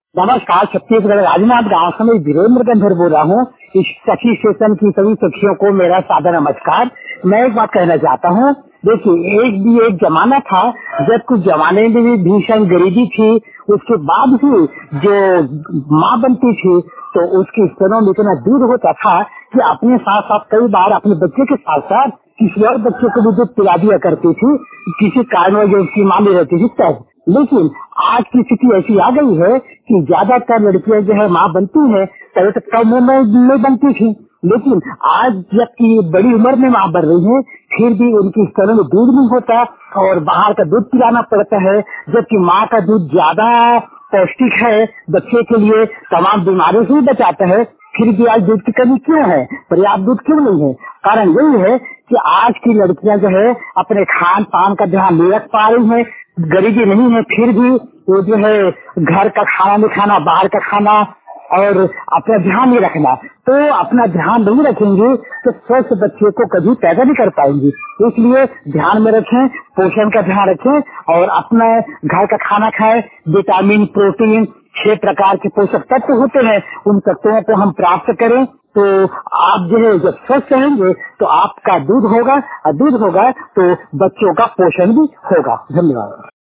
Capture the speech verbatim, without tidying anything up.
नमस्कार, छत्तीसगढ़ राजनाथ गांव से मैं वीरेंद्र गंधर बोल रहा हूँ। इस सखी स्टेशन की सभी सखियों को मेरा सादर नमस्कार। मैं एक बात कहना चाहता हूँ। देखिए, एक भी एक जमाना था जब कुछ जमाने में भी भीषण गरीबी थी, उसके बाद भी जो माँ बनती थी तो उसके स्तनों में इतना दूध होता था कि अपने साथ साथ कई बार अपने बच्चे के साथ साथ किसी और बच्चे को भी दूध पिला दिया करती थी, किसी कारण जो उसकी माँ नहीं रहती थी तब। लेकिन आज की स्थिति ऐसी आ गई है कि ज्यादातर लड़कियां जो है माँ बनती है, पहले तो कम उम्र में बनती थी, लेकिन आज जबकि बड़ी उम्र में माँ बन रही है फिर भी उनकी स्तनों में दूध नहीं होता और बाहर का दूध पिलाना पड़ता है, जबकि माँ का दूध ज्यादा पौष्टिक है, बच्चे के लिए तमाम बीमारियों से भी बचाता है। फिर भी आज दूध की कमी क्यों है, पर्याप्त दूध क्यों नहीं है? कारण यही है कि आज की लड़कियां जो है अपने खान पान का ध्यान नहीं रख पा रही है। गरीबी नहीं है फिर भी वो जो है घर का खाना नहीं खाना, बाहर का खाना और अपना ध्यान नहीं रखना। तो अपना ध्यान नहीं रखेंगे तो स्वस्थ बच्चे को कभी पैदा नहीं कर पाएंगे। इसलिए ध्यान में रखें, पोषण का ध्यान रखें और अपना घर का खाना खाएं। विटामिन, प्रोटीन, छह प्रकार के पोषक तत्व होते हैं, उन तत्वों को हम प्राप्त करें तो आप जो है जब स्वस्थ रहेंगे तो आपका दूध होगा और दूध होगा तो बच्चों का पोषण भी होगा। धन्यवाद।